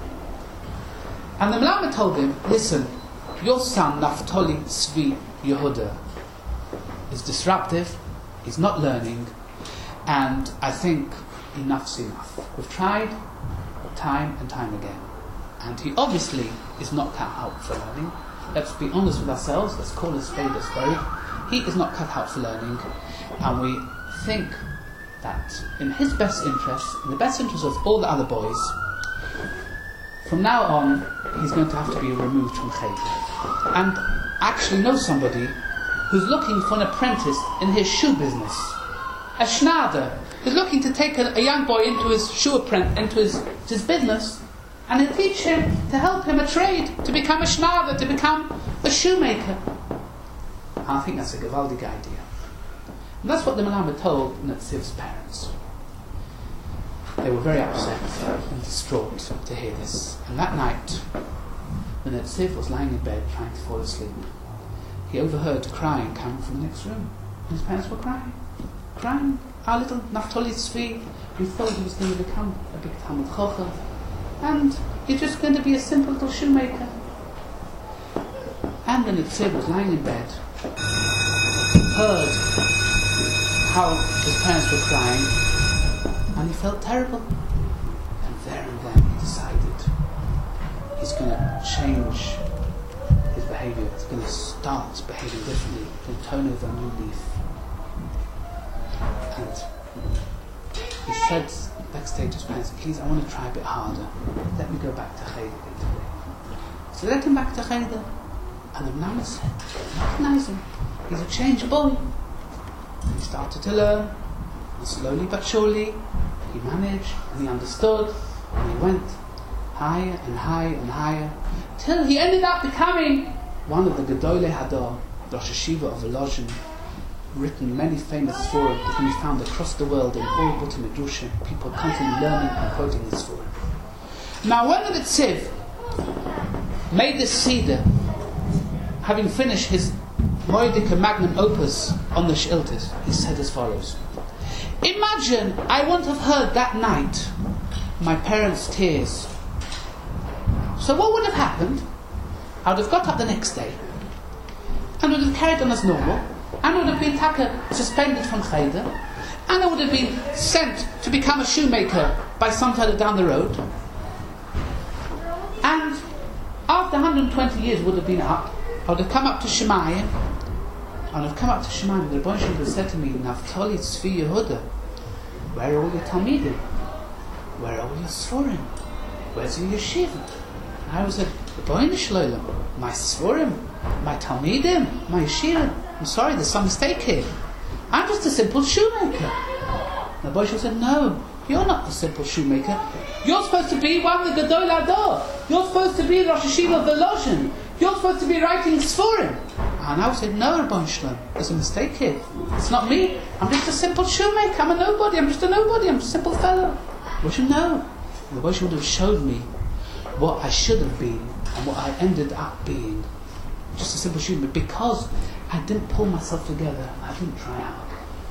And the Melamed told him, listen, your son Naftali Tzvi Yehuda is disruptive, he's not learning, and I think enough's enough. We've tried time and time again, and he obviously is not cut out for learning. Let's be honest with ourselves, let's call a spade a spade. He is not cut out for learning, and we think that in his best interest, in the best interest of all the other boys, from now on he's going to have to be removed from Cheder. And I actually know somebody who's looking for an apprentice in his shoe business. A schnader is looking to take a young boy into his into his business and to teach him, to help him a trade, to become a schnader, to become a shoemaker. I think that's a gewaldige idea. And that's what the Melamed told Netziv's parents. They were very upset and distraught to hear this. And that night, when Netziv was lying in bed trying to fall asleep, he overheard crying coming from the next room. And his parents were crying. Our little Naftali Tzvi, we thought he was going to become a big Talmid Chacham, and he's just going to be a simple little shoemaker. And when Netziv was lying in bed, heard how his parents were crying, and he felt terrible. And there and then he decided he's going to change his behaviour. He's going to start behaving differently, and turn over a new leaf. And he said backstage to his parents, please, I want to try a bit harder. Let me go back to Cheder today. So they let him back to Cheder. And the Melamed said, recognize him. He's a changed boy. He started to learn. And slowly but surely, he managed and he understood. And he went higher and higher and higher, till he ended up becoming one of the Gedolei Hador, Rosh Hashiva of Volozhin, written many famous Sforim that can be found across the world in all Butei Midrashim, people constantly learning and quoting his Sforim. Now when the Netziv made this Seder, having finished his Moedika magnum opus on the She'iltus, he said as follows: imagine I wouldn't have heard that night my parents' tears. So what would have happened? I would have got up the next day and would have carried on as normal, and would have been suspended from Cheder, and I would have been sent to become a shoemaker by some fellow down the road. And after 120 years would have been up, I would have come up to Shemayim, and the Rebbe would have said to me, Naftali Tzvi Yehuda, where are all your Talmidim? Where are all your Sforim? Where's your yeshiva? And I would say, Rebbeinu Shloim, my Sforim, my Talmidim, my yeshiva. I'm sorry, there's some mistake here. I'm just a simple shoemaker. The Rebbe said, no, you're not the simple shoemaker. You're supposed to be one of the Gadol Ador. You're supposed to be Rosh Hashiva of the Loshen. You're supposed to be writing Sforim. And I would say, no, Rebbeinu Shloim, there's a mistake here. It's not me. I'm just a simple shoemaker. I'm a nobody. I'm just a nobody. I'm a simple fellow. What you know? The Rebbe would have showed me what I should have been and what I ended up being. Just a simple shoemaker, because I didn't pull myself together and I didn't try out.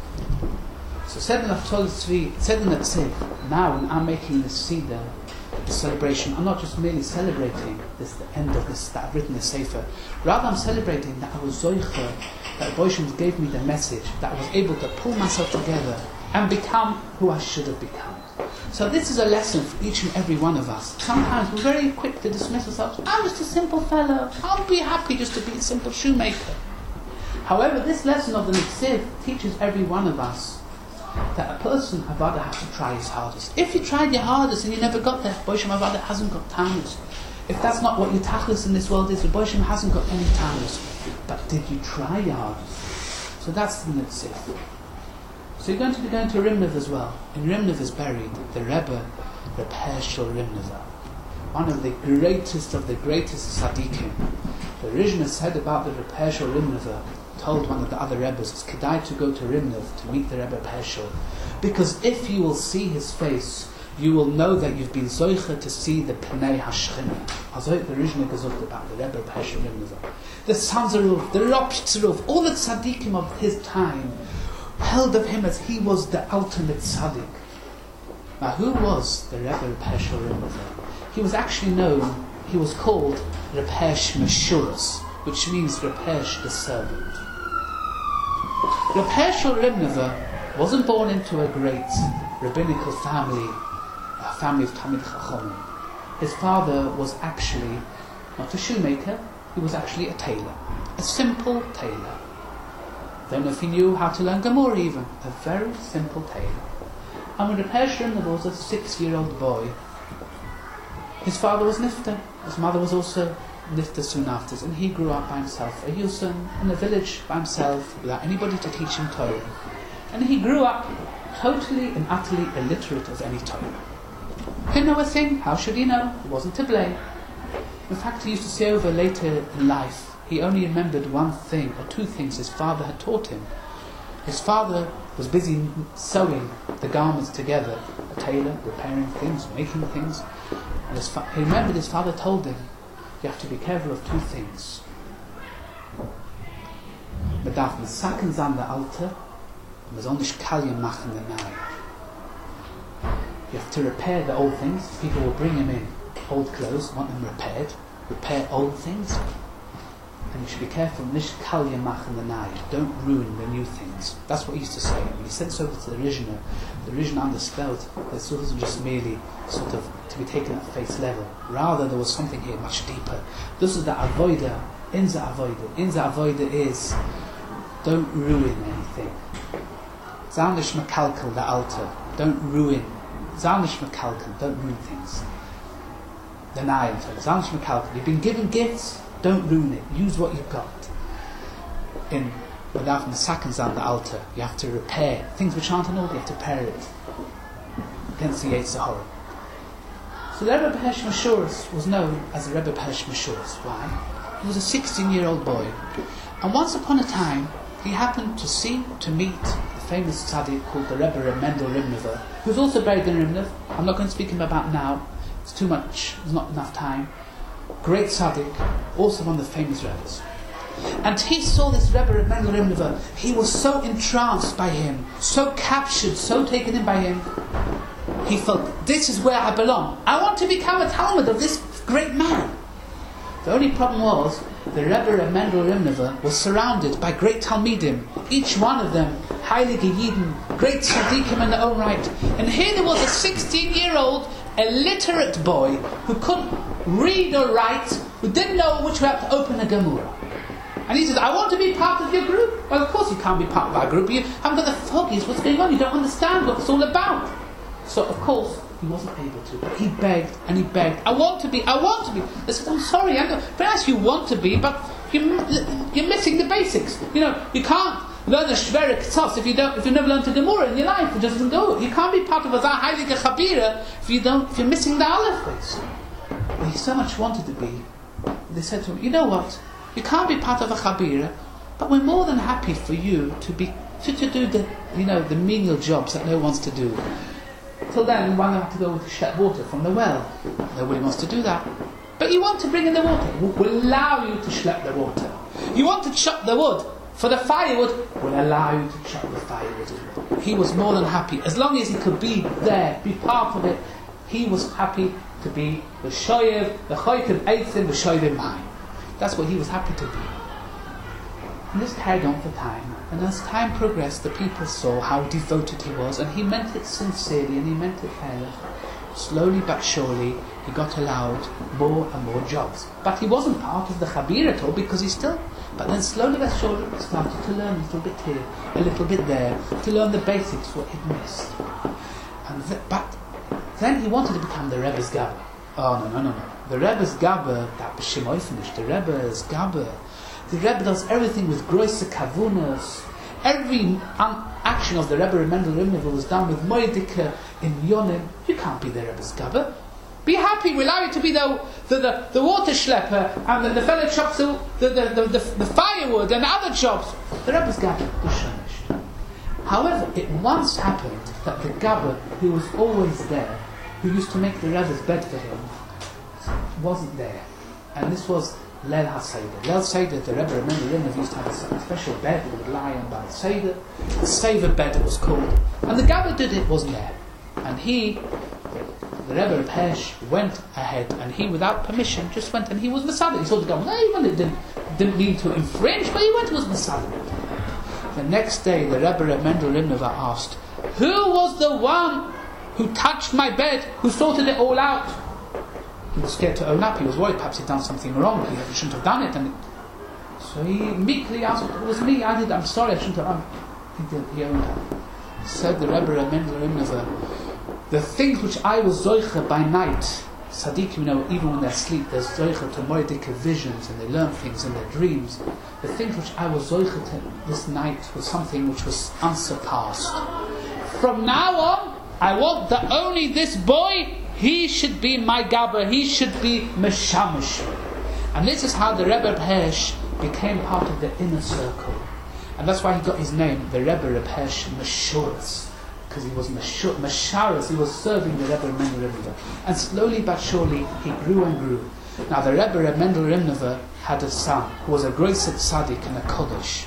So said in the Tzvi, now when I'm making this Seder, this celebration, I'm not just merely celebrating the end of this, that I've written the Sefer. Rather, I'm celebrating that I was Zoicher, that Boshim gave me the message, that I was able to pull myself together and become who I should have become. So this is a lesson for each and every one of us. Sometimes we're very quick to dismiss ourselves. I'm just a simple fellow. I'll be happy just to be a simple shoemaker. However, this lesson of the Netziv teaches every one of us that a person Avada has to try his hardest. If you tried your hardest and you never got there, Boshim Avada hasn't got talents. If that's not what your tachlis in this world is, the Boshim hasn't got any talents. But did you try your hardest? So that's the Netziv. So you're going to be going to Rimnev as well. In Rimnev is buried the Rebbe, Reb Hershel Rimnever, one of the greatest tzaddikim. The Rishna said about the Reb Hershel Rimnever, told one of the other Rebbes, it's kedai to go to Rimnev to meet the Rebbe Hershel, because if you will see his face, you will know that you've been zoicha to see the Pnei Hashchina. Also the Rishna gesagt about the Rebbe Hershel Rimnever. The sons of Ruv, the Rob Tzaruf, all the tzaddikim of his time held of him as he was the ultimate tzaddik. Now, who was the Rebbe Hershel Rimnever? He was actually known, he was called Reb Hersh Meshuras, which means Reb Hersh the servant. Reb Hershel Rimnever wasn't born into a great rabbinical family, a family of Talmid Chachomim. His father was actually not a shoemaker, he was actually a tailor, a simple tailor. Don't know if he knew how to learn Gemara even. A very simple tailor. And when Reb Hershel Rimnever was a 6-year-old boy, his father was nifter. His mother was also nifter soon after. And he grew up by himself, a Yuson, in a village by himself, without anybody to teach him Torah. And he grew up totally and utterly illiterate of any Torah. Didn't know a thing. How should he know? He wasn't to blame. In fact, he used to say over later in life, he only remembered one thing or two things his father had taught him. His father was busy sewing the garments together, a tailor, repairing things, making things. And he remembered his father told him, you have to be careful of two things. Man darf mit Sacken sein der Alte, man soll nicht Kalien machen der Neue. You have to repair the old things. People will bring him in old clothes, want them repaired. Repair old things. And you should be careful, nicht Kalien machen der Neue. Don't ruin the new things. That's what he used to say. When he said so to the Rishna understood that this wasn't just merely sort of to be taken at face level. Rather, there was something here much deeper. This is the avoida, in the avoida. In the avoida is, don't ruin anything. Zanish makalkel the altar. Don't ruin. Zanish makalkel, don't ruin things. The nayim, Zanish makalkel. You've been given gifts, don't ruin it. Use what you've got. In without the seconds on the altar, you have to repair things which aren't in order. You have to repair it against the Yetzer Hara. So the Rebbe Hersh Meshuras was known as the Rebbe Hersh Meshuras. Why? He was a 16-year-old boy, and once upon a time he happened to meet a famous tzaddik called the Rebbe Mendel Rimnever, who's also buried in Rimnev. I'm not going to speak him about now. It's too much. There's not enough time. Great tzaddik, also one of the famous Rebbes. And he saw this Rebbe Mendel Rimnever. He was so entranced by him, so captured, so taken in by him. He felt, this is where I belong. I want to become a Talmud of this great man. The only problem was, the Rebbe of Mendel Rimneva was surrounded by great Talmidim, each one of them Heilige Yidden, great tzaddikim in their own right. And here there was a 16-year-old illiterate boy who couldn't read or write, who didn't know which way to open a Gemara. And he says, I want to be part of your group. Well, of course you can't be part of our group. You haven't got the foggiest what's going on. You don't understand what it's all about. So, of course, he wasn't able to. But he begged and he begged. I want to be. They said, I'm sorry. Very nice you want to be, but you're missing the basics. You know, you can't learn the Shverik Tzos if you never learned the Gemara in your life. It just doesn't go. You can't be part of a Heilige Chabira if you're missing the Aleph base. But he so much wanted to be. They said to him, you know what? You can't be part of a Chabira, but we're more than happy for you to do the menial jobs that no one wants to do. Till then, one have to go to schlep water from the well. Nobody wants to do that. But you want to bring in the water. We'll allow you to schlep the water. You want to chop the wood for the firewood. We'll allow you to chop the firewood. He was more than happy. As long as he could be there, be part of it, he was happy to be the shoyev, the choytev eitzim, the shoyev mine. That's what he was happy to be. And this carried on for time. And as time progressed, the people saw how devoted he was, and he meant it sincerely, and he meant it fairly. Slowly but surely, he got allowed more and more jobs. But he wasn't part of the Chabir at all, because but then slowly but surely, he started to learn a little bit here, a little bit there, to learn the basics, what he'd missed. But then he wanted to become the Rebbe's Gabber. Oh, no. The Rebbe's Gabber, that b'shem oifnish, the Rebbe's Gabber. The Rebbe does everything with groise kavunas. Every action of the Rebbe Mendel Rimneva was done with moedike in yonim. You can't be the Rebbe's Gabber. Be happy, we allow you to be the water schlepper and the fellow chops the firewood and other jobs. The Rebbe's Gabber was shonished. However, it once happened that the Gabber, who was always there, who used to make the Rebbe's bed for him, wasn't there. And this was Leil HaSeder. Leil Seder, the Rebbe Mendel Rimneva used to have a special bed that would lie on by the Seder. The Sefer bed it was called. And the Gabber did it, wasn't there. And the Rebbe of Hersh went ahead, and he, without permission, just went, and he was Masada. He saw the Gabber. No, he didn't mean to infringe, but he went, was Masada. The next day, the Rebbe of Mendel Rimneva asked, who was the one who touched my bed, who sorted it all out? He was scared to own up. He was worried perhaps he'd done something wrong. He shouldn't have done it. So he meekly asked, it was me, I did. I'm sorry, I shouldn't have done it. He owned up. Said the Rebbe of Mendel Rimneva, the things which I was zoicha by night, tzaddikim, even when they sleep, there's zoicha to moedike visions, and they learn things in their dreams. The things which I was zoicha to this night was something which was unsurpassed. From now on, I want that only this boy, he should be my Gabber, he should be Meshamish. And this is how the Rebbe of Hersh became part of the inner circle. And that's why he got his name, the Rebbe of Hersh Meshuras. Because he was Mesharas, he was serving the Rebbe of Mendel Rimneva. And slowly but surely, he grew and grew. Now the Rebbe of Mendel Rimneva had a son, who was a Groiset Tzaddik and a Kodesh.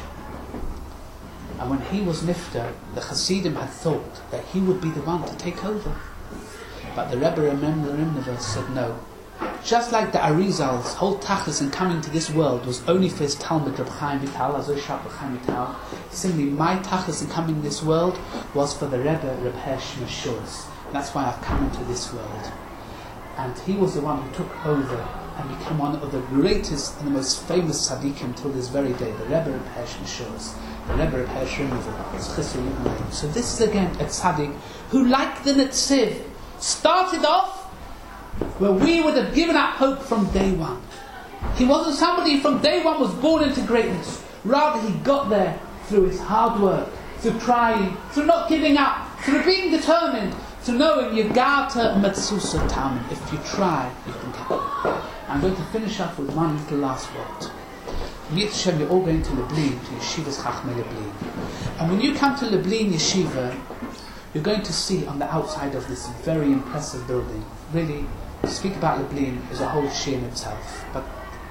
And when he was Nifter, the Hasidim had thought that he would be the one to take over. But the Rebbe of Mendel Rimneva said no. Just like the Arizal's whole tachlis in coming to this world was only for his Talmud Reb Chaim Vital, similarly my tachlis in coming to this world was for the Rebbe Reb Hersh Meshuras. That's why I've come into this world. And he was the one who took over and became one of the greatest and the most famous tzaddikim till this very day, the Rebbe Reb Hersh Meshuras, the Rebbe Reb Hersh Rimneva. So this is again a tzaddik who, like the Netziv, started off where we would have given up hope from day one. He wasn't somebody who from day one was born into greatness. Rather, he got there through his hard work, through trying, through not giving up, through being determined, to knowing Yagata Metzusa Tamen. If you try, you can get it. I'm going to finish up with one little last word. Yitzhak, you're all going to Lublin, to Yeshiva's Chachmei Lublin. And when you come to Lublin Yeshiva, you're going to see on the outside of this very impressive building, really, to speak about Lublin is a whole shir in itself, but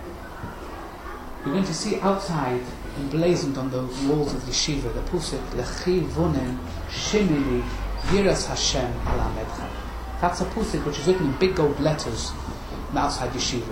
you're going to see outside, emblazoned on the walls of Yeshiva, the pusik, Lechi Vunen Shimili Yiras Hashem Alamedcha. That's a pusik which is written in big gold letters on the outside Yeshiva.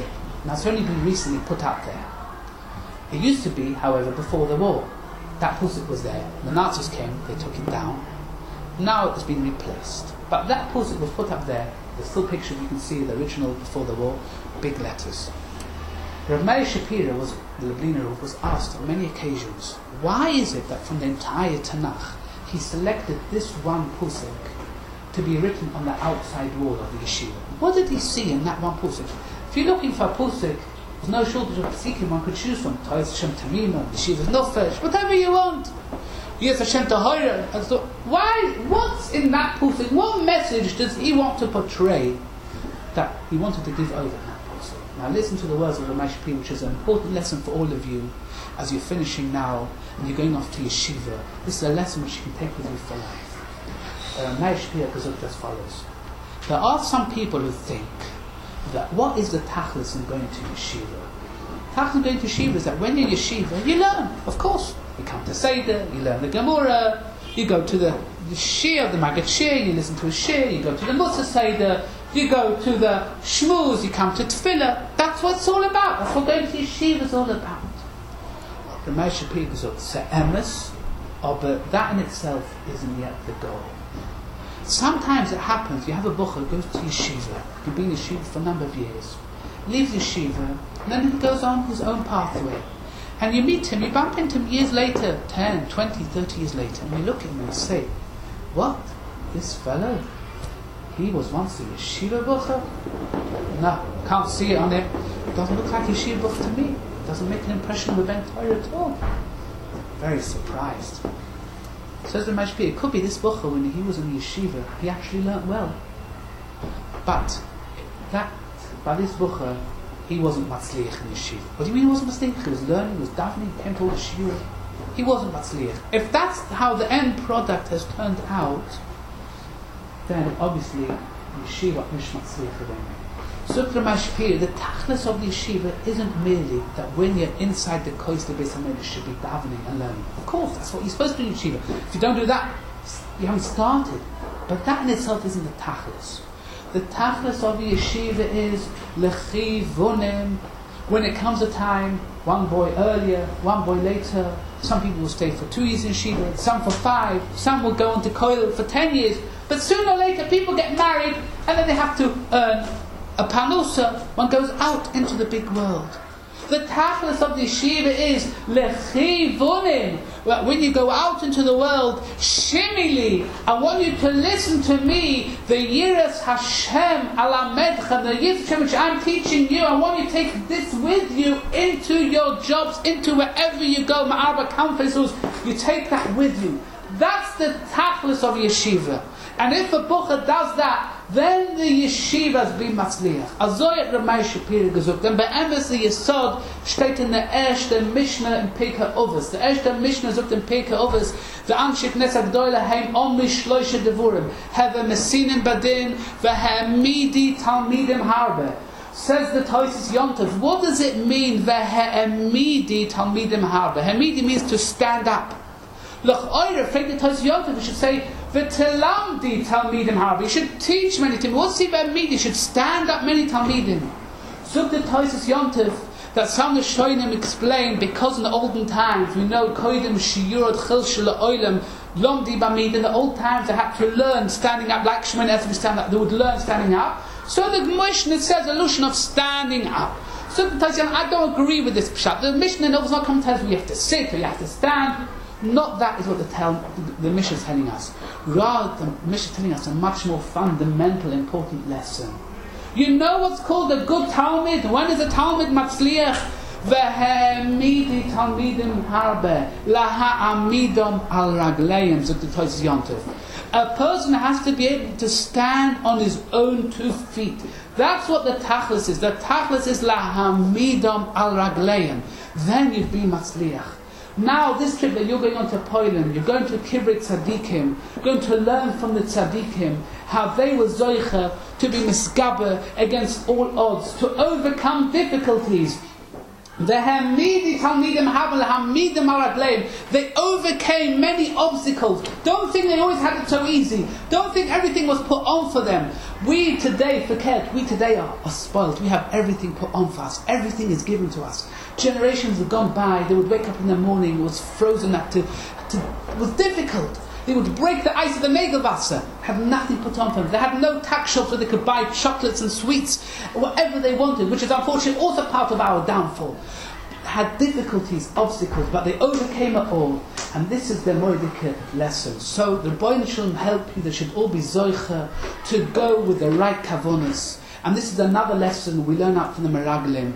Now it's only been recently put out there. It used to be, however, before the war. That pusik was there. The Nazis came, they took it down. Now it's been replaced. But that pusik was put up there. There's still pictures, you can see the original before the war, big letters. Rav Meir Shapira, the Lubliner, was asked on many occasions, why is it that from the entire Tanakh he selected this one pusik to be written on the outside wall of the yeshiva? What did he see in that one pusik? If you're looking for a pusik, there's no shortage of psikim one could choose from. Tois Hashem Tamima, Yeshiva's Nofesh, whatever you want. Yes, Hashem Tahira. And so, why? What's in that pusik? What message does he want to portray that he wanted to give over that pusik? Now listen to the words of Rav Meir, which is an important lesson for all of you as you're finishing now and you're going off to yeshiva. This is a lesson which you can take with you for life. Rav Meir goes up as follows. There are some people who think that what is the tachlis in going to yeshiva? Tachlis in going to yeshiva is that when you're yeshiva, you learn, of course. You come to Seder, you learn the Gemara, you go to the Shir, the Maggid Shir, you listen to a Shir, you go to the Musa Seder, you go to the Shmuz, you come to Tefillah. That's what it's all about. That's what going to yeshiva is all about. The Meir Shapir goes up, Se'emes, but that in itself isn't yet the goal. Sometimes it happens, you have a bucher who goes to yeshiva, he's been in yeshiva for a number of years, leaves yeshiva, and then he goes on his own pathway. And you meet him, you bump into him years later, 10, 20, 30 years later, and you look at him and say, what? This fellow? He was once a yeshiva bucher? No, can't see it on him. Doesn't look like a yeshiva bucher to me. Doesn't make an impression of a Ben Torah at all. Very surprised. Says the Mashpia, it could be this bucher when he was in the yeshiva, he actually learnt well. But that, by this bucher, he wasn't matzliach in yeshiva. What do you mean he wasn't matzliach? He was learning, he was davening, he came to all the shiur. He wasn't matzliach. If that's how the end product has turned out, then obviously yeshiva is matzliach again. Sutra Mashpia, the tachlis of the yeshiva isn't merely that when you're inside the kois the Beis HaMikdash should be davening and learning. Of course, that's what you're supposed to do in yeshiva. If you don't do that, you haven't started. But that in itself isn't the tachlis. The tachlis of the yeshiva is lechivunim. When it comes a time, one boy earlier, one boy later, some people will stay for 2 years in yeshiva, some for 5, some will go into koil for 10 years. But sooner or later, people get married and then they have to earn a panusa. One goes out into the big world. The tachlis of the yeshiva is lechivunim. When you go out into the world, shimili, I want you to listen to me. The yiras Hashem alamedcha, the yiras Hashem which I'm teaching you. I want you to take this with you into your jobs, into wherever you go. Ma'arba conferences, you take that with you. That's the tachlis of yeshiva. And if a bucher does that, then the yeshivas be matzliach. Azoyat Rav Meir Shapira gesucht. Denn bei Emes the Yesod steht in der erste Mishnah in Pirkei Avos. Der erste Mishnah sagt in Pirkei Avos, the Anshe Knesset Gdoila heim omish shloishe devurim. Heve mesinim badin, vehemidi talmidim harbe. Says the Tosis Yontov. What does it mean, vehemidi talmidim harbe? Hemidi means to stand up. Loch oire, fragt the Tosis Yontov, we should say, V'telamdi talmidim harbe. You should teach many talmidim. What's it about me? You should stand up many talmidim. So the Tosis Yontov that some of the Shoinim explain, because in the olden times we know koidim shiurot chilshul oilam lomdi bamid. In the old times they had to learn standing up, like Shemon Esrei stand up. They would learn standing up. So the Mishnah says a illusion of standing up. So the Tosis Yontov, I don't agree with this pshat. The Mishnah does not come to us. We have to sit or you have to stand. Not that is what the Mishnah is telling us. Rather, the Mishnah is telling us a much more fundamental, important lesson. You know what's called a good Talmud? When is a Talmud matzliach? Vehemidi talmidim harbe laha amidom al ragleim. Zok the Tosis Yontov. A person has to be able to stand on his own 2 feet. That's what the tachlis is. The tachlis is laha amidom al ragleim. Then you've been matzliach. Now this trip that you're going on to Poland, you're going to Kibbutz Tzadikim, going to learn from the Tzadikim how they were zoicha to be misgaber against all odds, to overcome difficulties. They overcame many obstacles. Don't think they always had it so easy. Don't think everything was put on for them. We today are spoiled. We have everything put on for us. Everything is given to us. Generations have gone by. They would wake up in the morning, it was frozen it was difficult. They would break the ice of the Nagelwasser, have nothing put on for them. They had no tax shops where they could buy chocolates and sweets, whatever they wanted, which is unfortunately also part of our downfall. Had difficulties, obstacles, but they overcame it all. And this is the Moedike lesson. So the Rebbeinu Shalom help you, they should all be zoicha to go with the right kavonas. And this is another lesson we learn out from the Meraglim.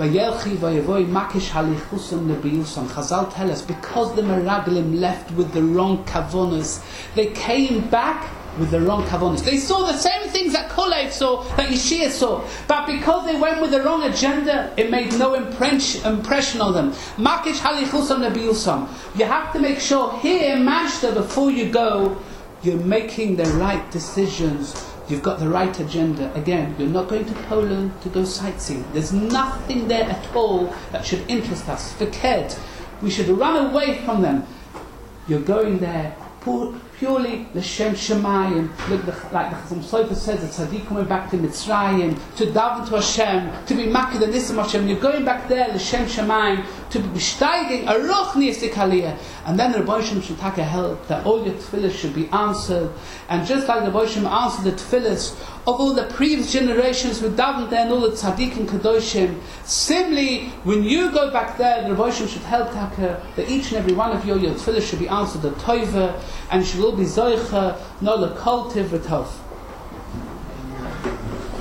Chazal tell us, because the Meraglim left with the wrong kavonas, they came back with the wrong kavonas. They saw the same things that Kolev saw, that Yeshua saw, but because they went with the wrong agenda, it made no impression on them. Makish halichusam nebiyusam. You have to make sure here in Mashta, before you go, you're making the right decisions. You've got the right agenda. Again, you're not going to Poland to go sightseeing. There's nothing there at all that should interest us. Forget. We should run away from them. You're going there purely l'shem shemayim, like the Chazon Sofer says, the tzaddik went back to Mitzrayim to daven to Hashem, to be maked the nisim Hashem. You're going back there l'shem shemayim to be steiging a roch niyasik aliyah, and then the Rebbeinu Shalom should take a help that all your tefillahs should be answered, and just like the Rebbeinu Shalom answered the tefillahs of all the previous generations who davened there and all the tzaddikim kadoshim, similarly, when you go back there, the Rebbeinu Shalom should help taka that each and every one of your tefillahs should be answered the toiva, and should all be zoicha no lekol tiv v'tov.